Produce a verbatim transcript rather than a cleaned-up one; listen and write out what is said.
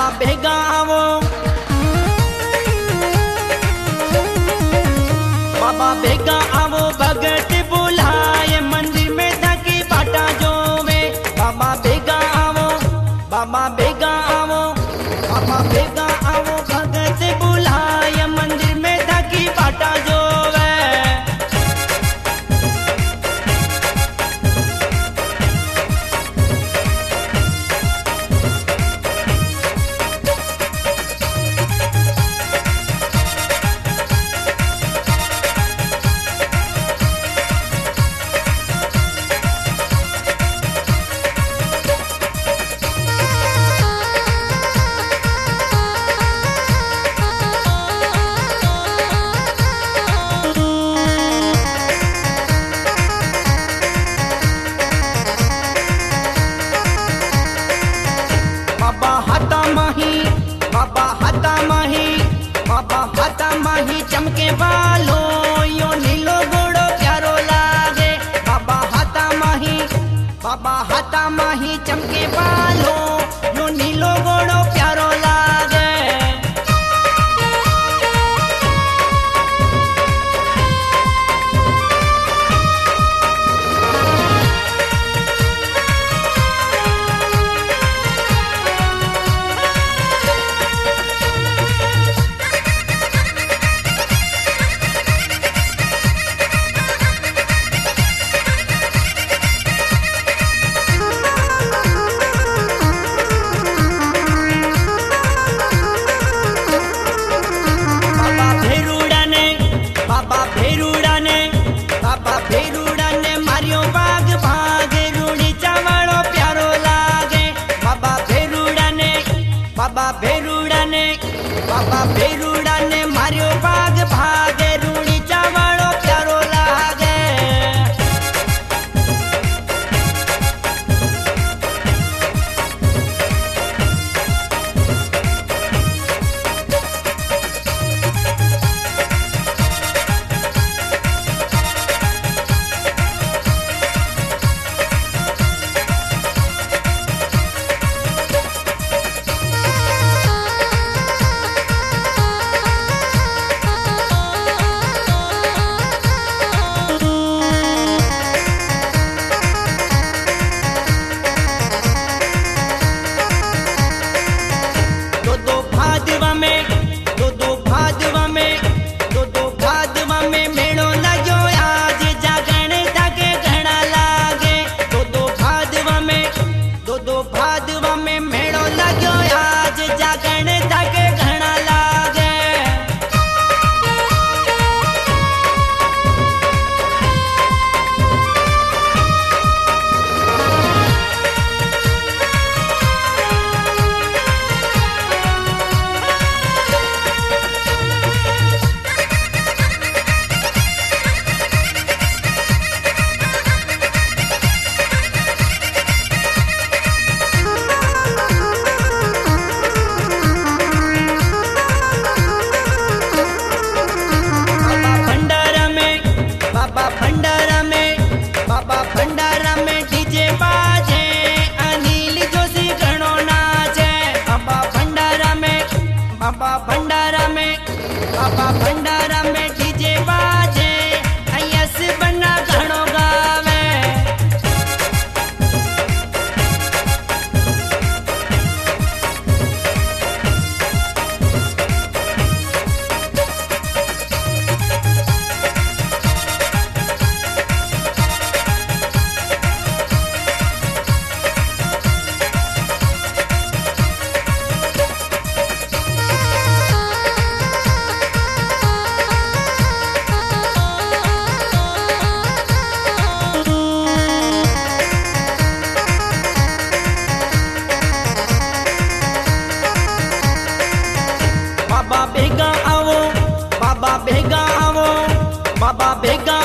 भेगा आवो, बाबा भेगा आवो, भगत बुलाए मंदिर में धकी बाटा जोवे। बाबा भेगा आवो, बाबा भेगा आवो, बाबा भेगा आवो, भगत बुलाए मंदिर में धकी बाटा जोवे। बाबा हाथा माही, बाबा हाथा माही, बाबा हाथा माही चमके वालो, यो नीलो घोड़ो प्यारो लागे। बाबा हाथा माही, बाबा हाथा माही चमके वालो, यो नीलो घोड़ो प्यारो लागे। बाबा भेरूड़ा ने, बाबा भेरूड़ा ने मारियो बाग भागे, रूड़ी चावड़ो प्यारो लागे। बाबा भेरूड़ा ने, बाबा भेरूड़ा ने, बाबा भेरूड़ा ने मारियो बाग भागे, रूड़ी चावड़ो प्यारो लागे। दो दो भादवा में, दो दो भादवा में, दो दो भादवा में मेड़ो लगो आज, जागण धागे घड़ा लागे। दो दो भादवा में, दो दो भादवा में मेड़ो लगो आज, जागण धागे घड़ा लागे। बाबा भंडारा में, बाबा भंडारा में, बाबा भंडारा में डीजे बाजे, अनिल जोशी घणो नाचे। बाबा भंडारा में, बाबा भंडारा में, बाबा भंडारा में डीजे बाजे, यस बन्ना घणो गावे। बाबा भेगा आवो, बाबा भेगा आवो, बाबा भेगा